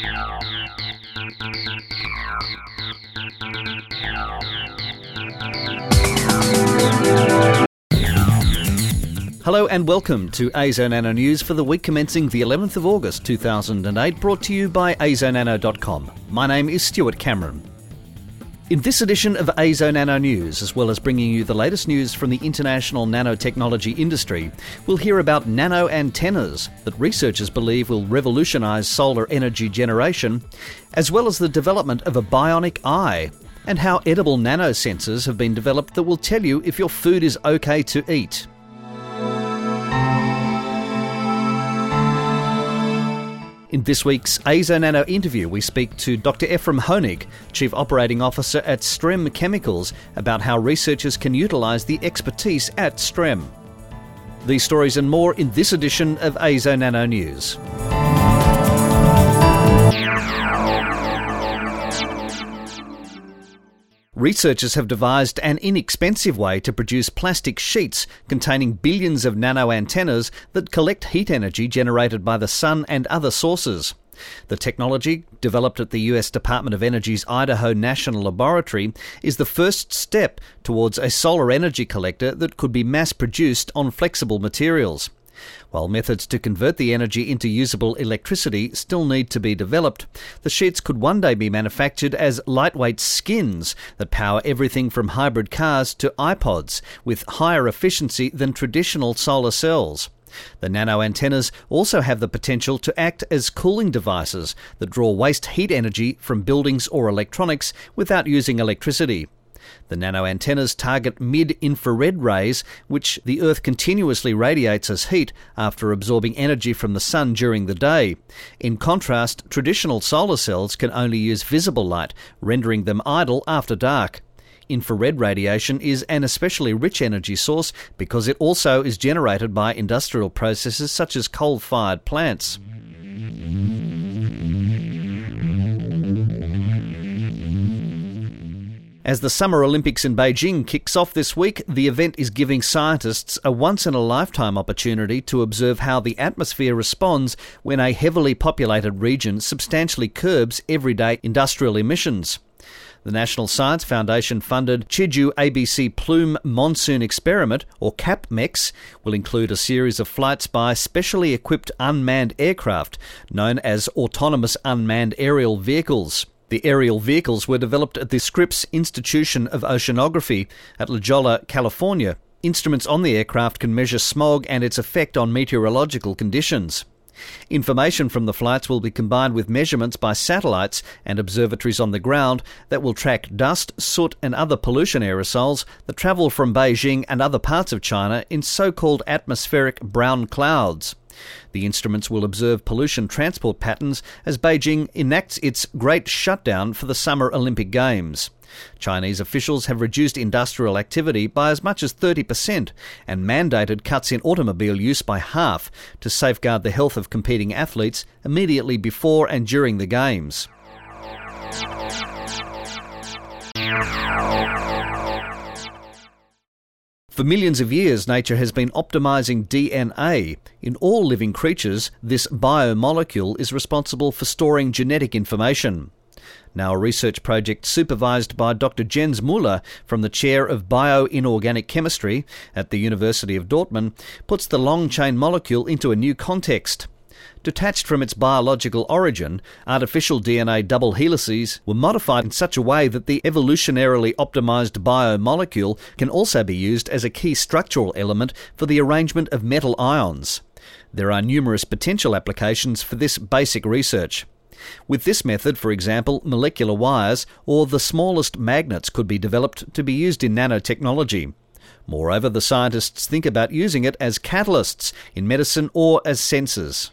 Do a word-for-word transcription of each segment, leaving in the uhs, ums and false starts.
Hello and welcome to A S O Nano News for the week commencing the eleventh of August two thousand eight, brought to you by A S O Nano dot com. My name is Stuart Cameron. In this edition of A S O Nano News, as well as bringing you the latest news from the international nanotechnology industry, we'll hear about nano antennas that researchers believe will revolutionise solar energy generation, as well as the development of a bionic eye, and how edible nanosensors have been developed that will tell you if your food is okay to eat. In this week's A S O Nano interview, we speak to Doctor Ephraim Honig, Chief Operating Officer at Strem Chemicals, about how researchers can utilise the expertise at Strem. These stories and more in this edition of A S O Nano News. Researchers have devised an inexpensive way to produce plastic sheets containing billions of nano antennas that collect heat energy generated by the sun and other sources. The technology, developed at the U S Department of Energy's Idaho National Laboratory, is the first step towards a solar energy collector that could be mass-produced on flexible materials. While methods to convert the energy into usable electricity still need to be developed, the sheets could one day be manufactured as lightweight skins that power everything from hybrid cars to iPods, with higher efficiency than traditional solar cells. The nano antennas also have the potential to act as cooling devices that draw waste heat energy from buildings or electronics without using electricity. The nano antennas target mid-infrared rays, which the Earth continuously radiates as heat after absorbing energy from the sun during the day. In contrast, traditional solar cells can only use visible light, rendering them idle after dark. Infrared radiation is an especially rich energy source because it also is generated by industrial processes such as coal-fired plants. As the Summer Olympics in Beijing kicks off this week, the event is giving scientists a once-in-a-lifetime opportunity to observe how the atmosphere responds when a heavily populated region substantially curbs everyday industrial emissions. The National Science Foundation funded Cheju A B C Plume Monsoon Experiment, or CAPMEX, will include a series of flights by specially equipped unmanned aircraft, known as Autonomous Unmanned Aerial Vehicles. The aerial vehicles were developed at the Scripps Institution of Oceanography at La Jolla, California. Instruments on the aircraft can measure smog and its effect on meteorological conditions. Information from the flights will be combined with measurements by satellites and observatories on the ground that will track dust, soot and other pollution aerosols that travel from Beijing and other parts of China in so-called atmospheric brown clouds. The instruments will observe pollution transport patterns as Beijing enacts its Great Shutdown for the Summer Olympic Games. Chinese officials have reduced industrial activity by as much as thirty percent and mandated cuts in automobile use by half to safeguard the health of competing athletes immediately before and during the Games. For millions of years, nature has been optimizing D N A. In all living creatures, this biomolecule is responsible for storing genetic information. Now, a research project supervised by Doctor Jens Müller from the Chair of Bio-Inorganic Chemistry at the University of Dortmund puts the long-chain molecule into a new context. Detached from its biological origin, artificial D N A double helices were modified in such a way that the evolutionarily optimized biomolecule can also be used as a key structural element for the arrangement of metal ions. There are numerous potential applications for this basic research. With this method, for example, molecular wires or the smallest magnets could be developed to be used in nanotechnology. Moreover, the scientists think about using it as catalysts in medicine or as sensors.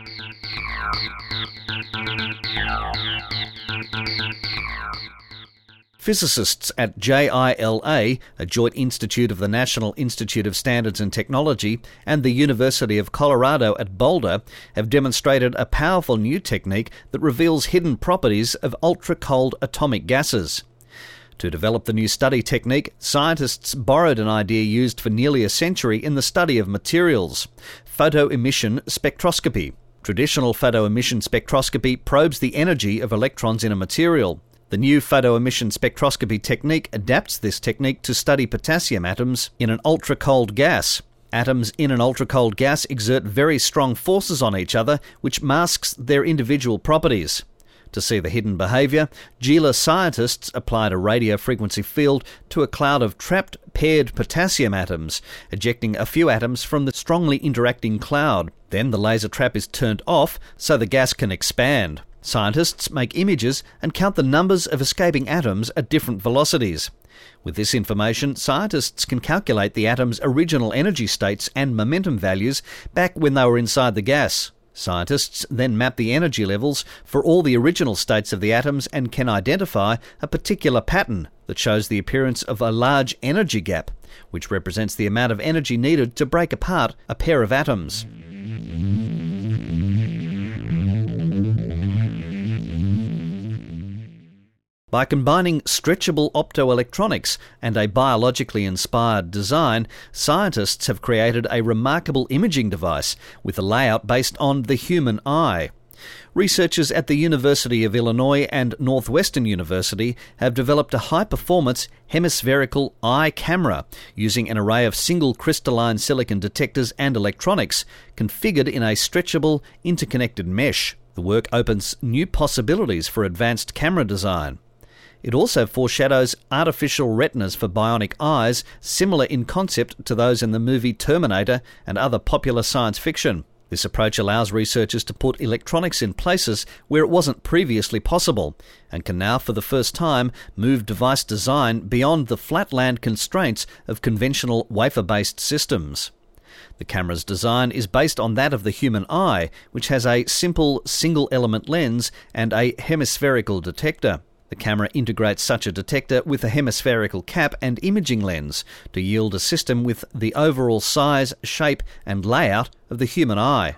Physicists at J I L A, a joint institute of the National Institute of Standards and Technology, and the University of Colorado at Boulder, have demonstrated a powerful new technique that reveals hidden properties of ultra-cold atomic gases. To develop the new study technique, scientists borrowed an idea used for nearly a century in the study of materials: photoemission spectroscopy. Traditional photoemission spectroscopy probes the energy of electrons in a material. The new photoemission spectroscopy technique adapts this technique to study potassium atoms in an ultra-cold gas. Atoms in an ultra-cold gas exert very strong forces on each other, which masks their individual properties. To see the hidden behaviour, Gila scientists applied a radio frequency field to a cloud of trapped paired potassium atoms, ejecting a few atoms from the strongly interacting cloud. Then the laser trap is turned off so the gas can expand. Scientists make images and count the numbers of escaping atoms at different velocities. With this information, scientists can calculate the atom's original energy states and momentum values back when they were inside the gas. Scientists then map the energy levels for all the original states of the atoms and can identify a particular pattern that shows the appearance of a large energy gap, which represents the amount of energy needed to break apart a pair of atoms. By combining stretchable optoelectronics and a biologically inspired design, scientists have created a remarkable imaging device with a layout based on the human eye. Researchers at the University of Illinois and Northwestern University have developed a high-performance hemispherical eye camera using an array of single crystalline silicon detectors and electronics configured in a stretchable, interconnected mesh. The work opens new possibilities for advanced camera design. It also foreshadows artificial retinas for bionic eyes, similar in concept to those in the movie Terminator and other popular science fiction. This approach allows researchers to put electronics in places where it wasn't previously possible, and can now for the first time move device design beyond the flatland constraints of conventional wafer-based systems. The camera's design is based on that of the human eye, which has a simple single-element lens and a hemispherical detector. The camera integrates such a detector with a hemispherical cap and imaging lens to yield a system with the overall size, shape and layout of the human eye.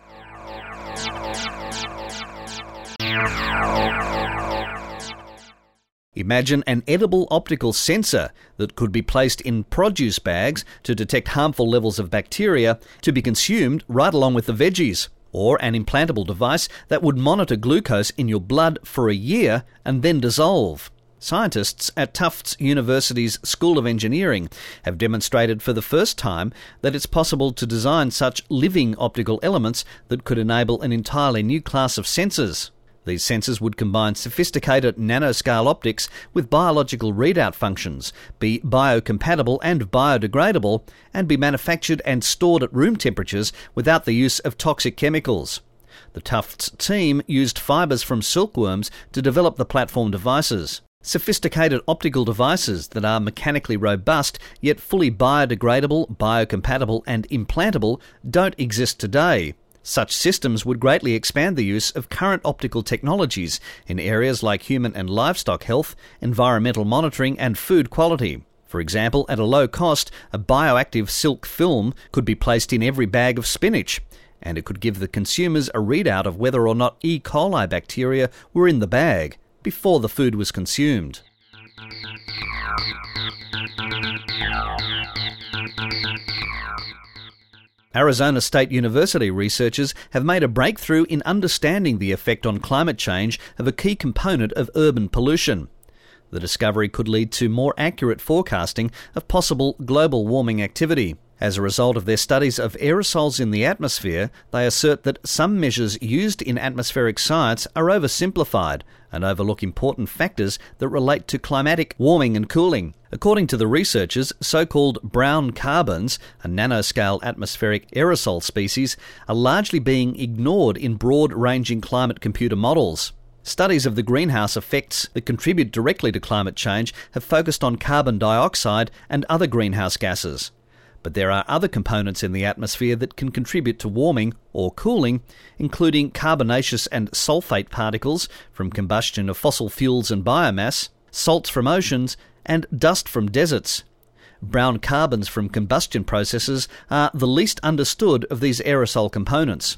Imagine an edible optical sensor that could be placed in produce bags to detect harmful levels of bacteria to be consumed right along with the veggies. Or an implantable device that would monitor glucose in your blood for a year and then dissolve. Scientists at Tufts University's School of Engineering have demonstrated for the first time that it's possible to design such living optical elements that could enable an entirely new class of sensors. These sensors would combine sophisticated nanoscale optics with biological readout functions, be biocompatible and biodegradable, and be manufactured and stored at room temperatures without the use of toxic chemicals. The Tufts team used fibres from silkworms to develop the platform devices. Sophisticated optical devices that are mechanically robust yet fully biodegradable, biocompatible and implantable don't exist today. Such systems would greatly expand the use of current optical technologies in areas like human and livestock health, environmental monitoring and food quality. For example, at a low cost, a bioactive silk film could be placed in every bag of spinach, and it could give the consumers a readout of whether or not E. coli bacteria were in the bag before the food was consumed. Arizona State University researchers have made a breakthrough in understanding the effect on climate change of a key component of urban pollution. The discovery could lead to more accurate forecasting of possible global warming activity. As a result of their studies of aerosols in the atmosphere, they assert that some measures used in atmospheric science are oversimplified and overlook important factors that relate to climatic warming and cooling. According to the researchers, so-called brown carbons, a nanoscale atmospheric aerosol species, are largely being ignored in broad-ranging climate computer models. Studies of the greenhouse effects that contribute directly to climate change have focused on carbon dioxide and other greenhouse gases. But there are other components in the atmosphere that can contribute to warming or cooling, including carbonaceous and sulfate particles from combustion of fossil fuels and biomass, salts from oceans, and dust from deserts. Brown carbons from combustion processes are the least understood of these aerosol components.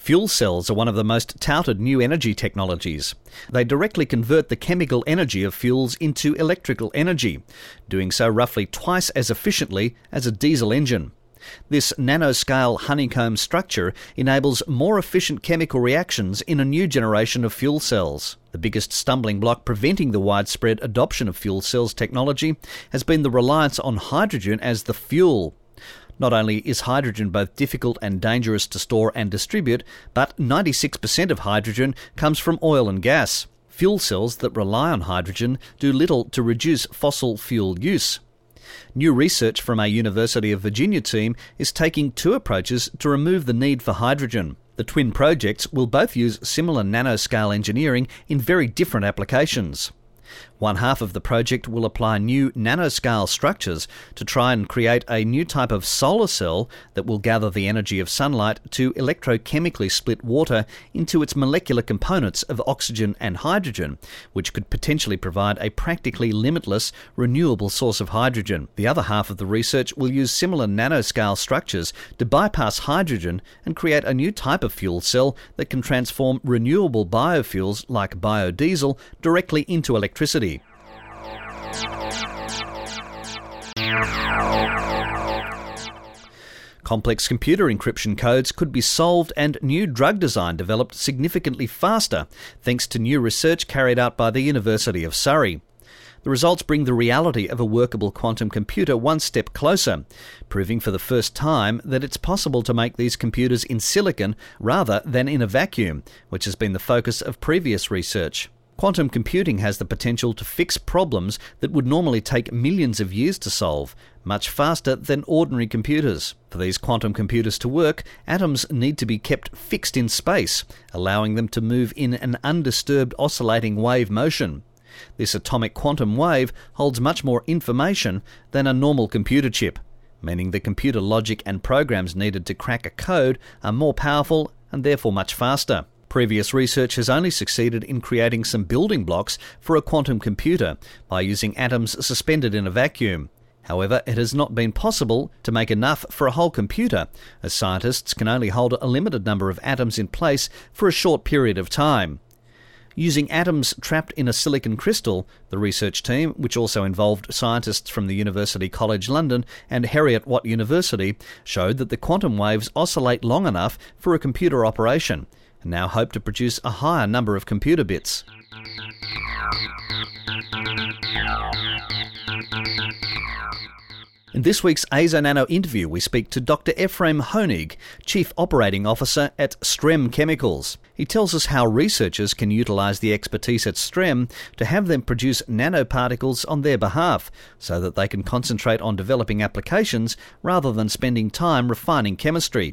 Fuel cells are one of the most touted new energy technologies. They directly convert the chemical energy of fuels into electrical energy, doing so roughly twice as efficiently as a diesel engine. This nanoscale honeycomb structure enables more efficient chemical reactions in a new generation of fuel cells. The biggest stumbling block preventing the widespread adoption of fuel cells technology has been the reliance on hydrogen as the fuel. Not only is hydrogen both difficult and dangerous to store and distribute, but ninety-six percent of hydrogen comes from oil and gas. Fuel cells that rely on hydrogen do little to reduce fossil fuel use. New research from a University of Virginia team is taking two approaches to remove the need for hydrogen. The twin projects will both use similar nanoscale engineering in very different applications. One half of the project will apply new nanoscale structures to try and create a new type of solar cell that will gather the energy of sunlight to electrochemically split water into its molecular components of oxygen and hydrogen, which could potentially provide a practically limitless renewable source of hydrogen. The other half of the research will use similar nanoscale structures to bypass hydrogen and create a new type of fuel cell that can transform renewable biofuels like biodiesel directly into electricity. Complex computer encryption codes could be solved and new drug design developed significantly faster thanks to new research carried out by the University of Surrey. The results bring the reality of a workable quantum computer one step closer, proving for the first time that it's possible to make these computers in silicon rather than in a vacuum, which has been the focus of previous research. Quantum computing has the potential to fix problems that would normally take millions of years to solve, much faster than ordinary computers. For these quantum computers to work, atoms need to be kept fixed in space, allowing them to move in an undisturbed oscillating wave motion. This atomic quantum wave holds much more information than a normal computer chip, meaning the computer logic and programs needed to crack a code are more powerful and therefore much faster. Previous research has only succeeded in creating some building blocks for a quantum computer by using atoms suspended in a vacuum. However, it has not been possible to make enough for a whole computer, as scientists can only hold a limited number of atoms in place for a short period of time. Using atoms trapped in a silicon crystal, the research team, which also involved scientists from the University College London and Heriot-Watt University, showed that the quantum waves oscillate long enough for a computer operation, and now hope to produce a higher number of computer bits. In this week's A S O Nano interview, we speak to Doctor Ephraim Honig, Chief Operating Officer at Strem Chemicals. He tells us how researchers can utilise the expertise at Strem to have them produce nanoparticles on their behalf, so that they can concentrate on developing applications rather than spending time refining chemistry.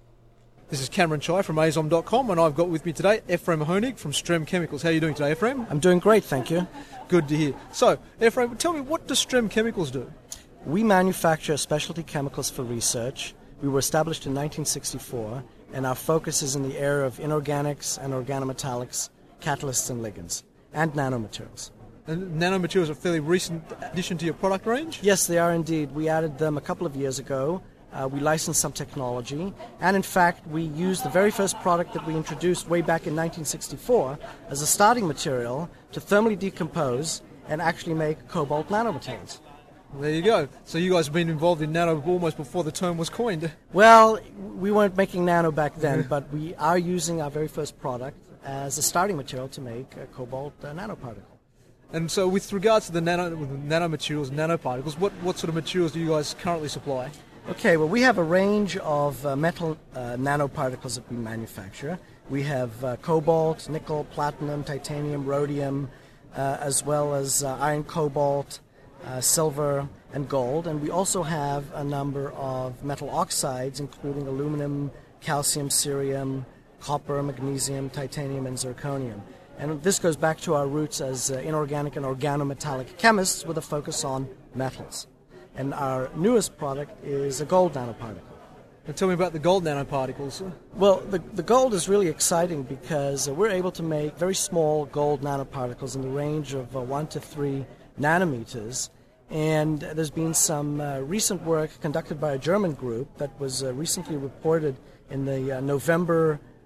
This is Cameron Chai from A S O M dot com, and I've got with me today Ephraim Honig from Strem Chemicals. How are you doing today, Ephraim? I'm doing great, thank you. Good to hear. So, Ephraim, tell me, what does Strem Chemicals do? We manufacture specialty chemicals for research. We were established in nineteen sixty-four, and our focus is in the area of inorganics and organometallics, catalysts and ligands, and nanomaterials. And nanomaterials are a fairly recent addition to your product range? Yes, they are indeed. We added them a couple of years ago. Uh, we licensed some technology, and in fact we used the very first product that we introduced way back in nineteen sixty-four as a starting material to thermally decompose and actually make cobalt nanomaterials. There you go. So you guys have been involved in nano almost before the term was coined. Well, we weren't making nano back then, but we are using our very first product as a starting material to make a cobalt uh, nanoparticle. And so with regards to the nano nanomaterials, nanoparticles, what, what sort of materials do you guys currently supply? Okay, well, we have a range of uh, metal uh, nanoparticles that we manufacture. We have uh, cobalt, nickel, platinum, titanium, rhodium, uh, as well as uh, iron, cobalt, uh, silver, and gold. And we also have a number of metal oxides, including aluminum, calcium, cerium, copper, magnesium, titanium, and zirconium. And this goes back to our roots as uh, inorganic and organometallic chemists with a focus on metals. And our newest product is a gold nanoparticle. Now tell me about the gold nanoparticles. Well, the, the gold is really exciting because uh, we're able to make very small gold nanoparticles in the range of uh, one to three nanometers. And there's been some uh, recent work conducted by a German group that was uh, recently reported in the uh, November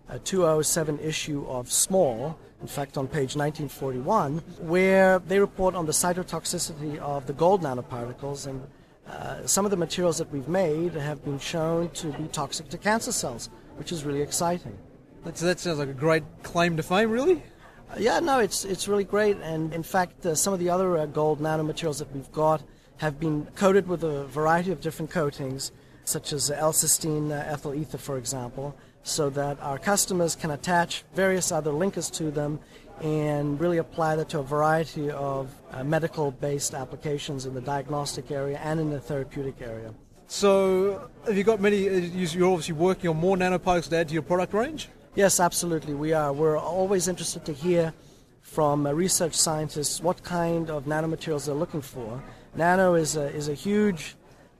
a two thousand seven issue of Small, in fact on page nineteen forty-one, where they report on the cytotoxicity of the gold nanoparticles, and uh, some of the materials that we've made have been shown to be toxic to cancer cells, which is really exciting. That's, that sounds like a great claim to fame, really. Uh, yeah, no, it's it's really great, and in fact uh, some of the other uh, gold nanomaterials that we've got have been coated with a variety of different coatings, such as L-cysteine uh, ethyl ether, for example, so that our customers can attach various other linkers to them and really apply that to a variety of uh, medical-based applications in the diagnostic area and in the therapeutic area. So have you got many, you're obviously working on more nanoparticles to add to your product range? Yes, absolutely, we are. We're always interested to hear from uh, research scientists what kind of nanomaterials they're looking for. Nano is a, is a huge,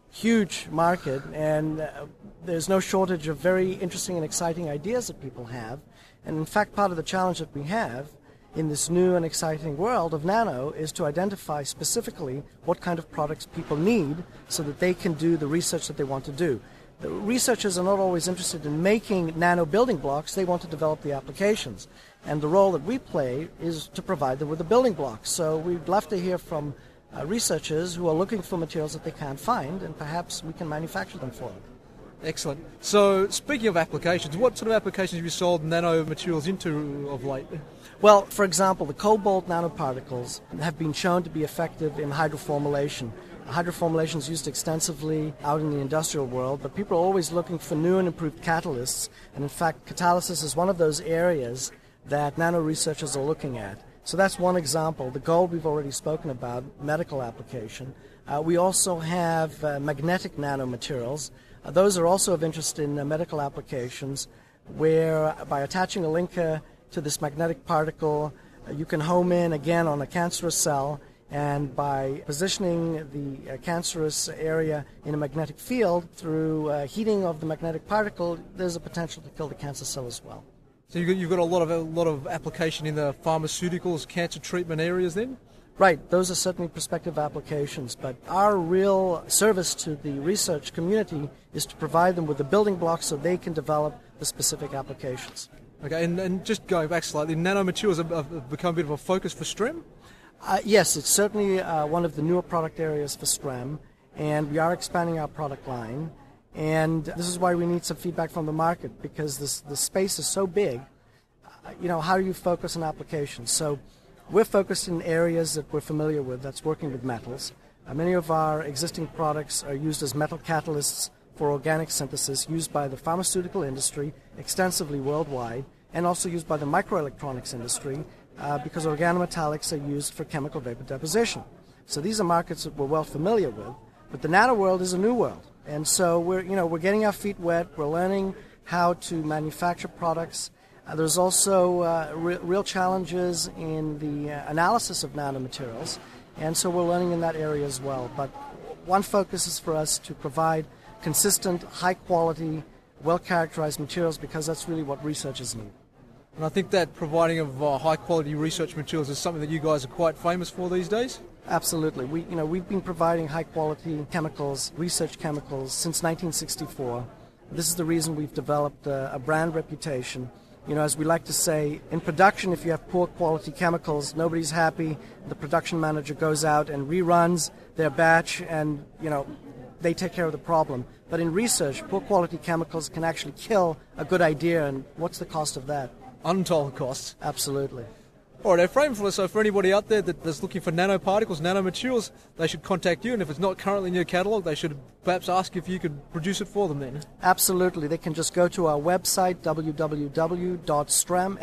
huge market, and uh, there's no shortage of very interesting and exciting ideas that people have. And in fact, part of the challenge that we have in this new and exciting world of nano is to identify specifically what kind of products people need so that they can do the research that they want to do. The researchers are not always interested in making nano building blocks, they want to develop the applications. And the role that we play is to provide them with the building blocks. So we'd love to hear from uh, researchers who are looking for materials that they can't find, and perhaps we can manufacture them for them. Excellent. So speaking of applications, what sort of applications have you sold nano materials into of late? Well, for example, the cobalt nanoparticles have been shown to be effective in hydroformylation. Hydroformylation is used extensively out in the industrial world, but people are always looking for new and improved catalysts, and in fact catalysis is one of those areas that nano researchers are looking at. So that's one example. The gold we've already spoken about, medical application. Uh, we also have uh, magnetic nanomaterials. Uh, those are also of interest in uh, medical applications, where uh, by attaching a linker to this magnetic particle, uh, you can home in again on a cancerous cell, and by positioning the uh, cancerous area in a magnetic field through uh, heating of the magnetic particle, there's a potential to kill the cancer cell as well. So you've got, you've got a lot of a lot of application in the pharmaceuticals, cancer treatment areas then? Right, those are certainly prospective applications, but our real service to the research community is to provide them with the building blocks so they can develop the specific applications. Okay, and, and just going back slightly, nanomaterials have, have become a bit of a focus for STREM? Uh, yes, it's certainly uh, one of the newer product areas for STREM, and we are expanding our product line. And this is why we need some feedback from the market, because this the space is so big. Uh, you know, how do you focus on applications? So we're focused in areas that we're familiar with, that's working with metals. Uh, many of our existing products are used as metal catalysts for organic synthesis, used by the pharmaceutical industry extensively worldwide, and also used by the microelectronics industry, uh, because organometallics are used for chemical vapor deposition. So these are markets that we're well familiar with, but the nano world is a new world. And so we're, you know, we're getting our feet wet, we're learning how to manufacture products. Uh, there's also uh, re- real challenges in the uh, analysis of nanomaterials, and so we're learning in that area as well. But one focus is for us to provide consistent, high-quality, well-characterized materials, because that's really what researchers need. And I think that providing of uh, high-quality research materials is something that you guys are quite famous for these days? Absolutely. We, you know, we've been providing high-quality chemicals, research chemicals, since nineteen sixty-four. This is the reason we've developed a, a brand reputation. You know, as we like to say, in production, if you have poor quality chemicals, nobody's happy. The production manager goes out and reruns their batch, and, you know, they take care of the problem. But in research, poor quality chemicals can actually kill a good idea, and what's the cost of that? Untold costs. Absolutely. All right, Ephraim, so for anybody out there that, that's looking for nanoparticles, nanomaterials, they should contact you, and if it's not currently in your catalogue, they should perhaps ask if you could produce it for them then. Absolutely. They can just go to our website, w w w dot strem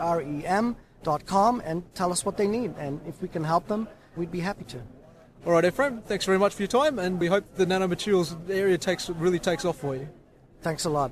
dot com, and tell us what they need, and if we can help them, we'd be happy to. All right, Ephraim, thanks very much for your time, and we hope the nanomaterials area takes really takes off for you. Thanks a lot.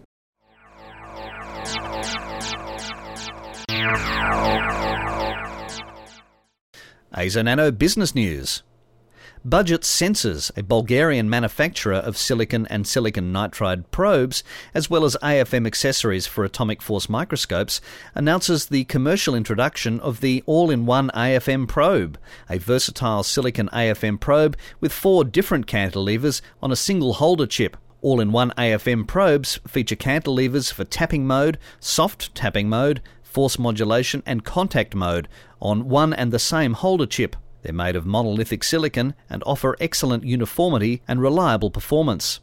Asia Nano Business News. Budget Sensors, a Bulgarian manufacturer of silicon and silicon nitride probes, as well as A F M accessories for atomic force microscopes, announces the commercial introduction of the all-in-one A F M probe, a versatile silicon A F M probe with four different cantilevers on a single holder chip, All-in-one A F M probes feature cantilevers for tapping mode, soft tapping mode, force modulation and contact mode on one and the same holder chip. They're made of monolithic silicon and offer excellent uniformity and reliable performance.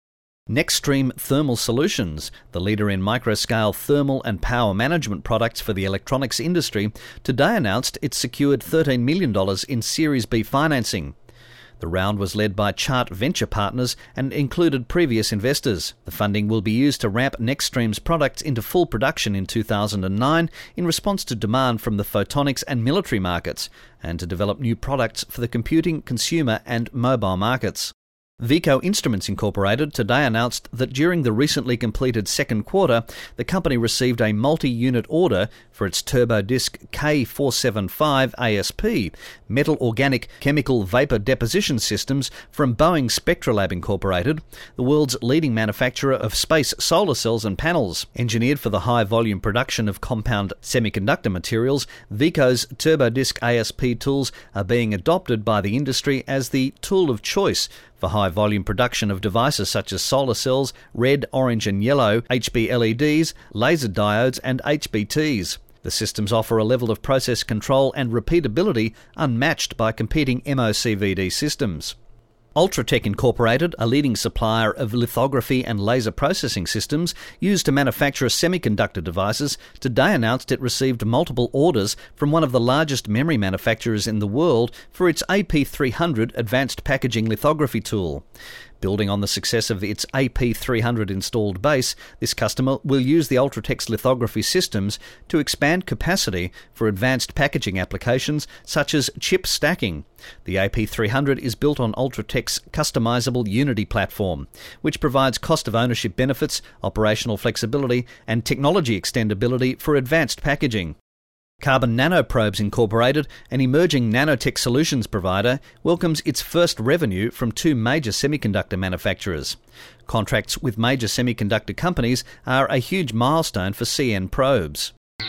Nextream Thermal Solutions, the leader in microscale thermal and power management products for the electronics industry, today announced it secured thirteen million dollars in Series B financing. The round was led by Chart Venture Partners and included previous investors. The funding will be used to ramp Nextream's products into full production in two thousand nine in response to demand from the photonics and military markets, and to develop new products for the computing, consumer and mobile markets. Veeco Instruments Incorporated today announced that during the recently completed second quarter, the company received a multi-unit order for its TurboDisc K four seventy-five A S P, metal organic chemical vapor deposition systems from Boeing Spectralab Incorporated, the world's leading manufacturer of space solar cells and panels. Engineered for the high-volume production of compound semiconductor materials, Veeco's TurboDisc A S P tools are being adopted by the industry as the tool of choice for high-volume production of devices such as solar cells, red, orange and yellow H B L E Ds, laser diodes and H B Ts. The systems offer a level of process control and repeatability unmatched by competing M O C V D systems. Ultratech Incorporated, a leading supplier of lithography and laser processing systems used to manufacture semiconductor devices, today announced it received multiple orders from one of the largest memory manufacturers in the world for its A P three hundred advanced packaging lithography tool. Building on the success of its A P three hundred installed base, this customer will use the Ultratech's lithography systems to expand capacity for advanced packaging applications such as chip stacking. The A P three hundred is built on Ultratech's customizable Unity platform, which provides cost of ownership benefits, operational flexibility, and technology extendability for advanced packaging. Carbon Nanoprobes Incorporated, an emerging nanotech solutions provider, welcomes its first revenue from two major semiconductor manufacturers. Contracts with major semiconductor companies are a huge milestone for C N Probes.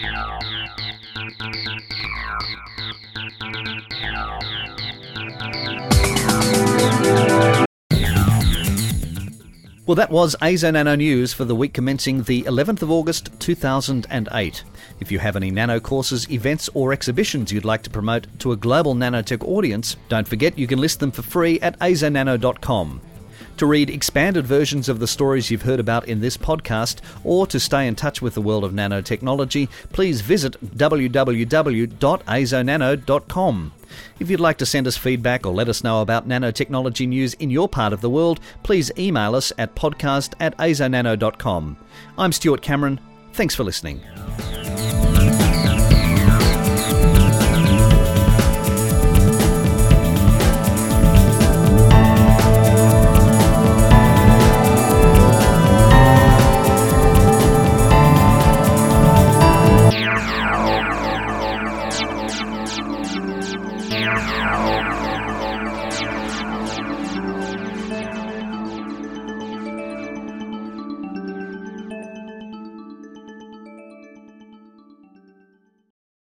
Well, that was ASO Nano News for the week commencing the eleventh of August two thousand eight. If you have any nano courses, events or exhibitions you'd like to promote to a global nanotech audience, don't forget you can list them for free at a s o nano dot com. To read expanded versions of the stories you've heard about in this podcast, or to stay in touch with the world of nanotechnology, please visit w w w dot a s o nano dot com. If you'd like to send us feedback or let us know about nanotechnology news in your part of the world, please email us at podcast at a s o nano dot com. I'm Stuart Cameron. Thanks for listening. Meow.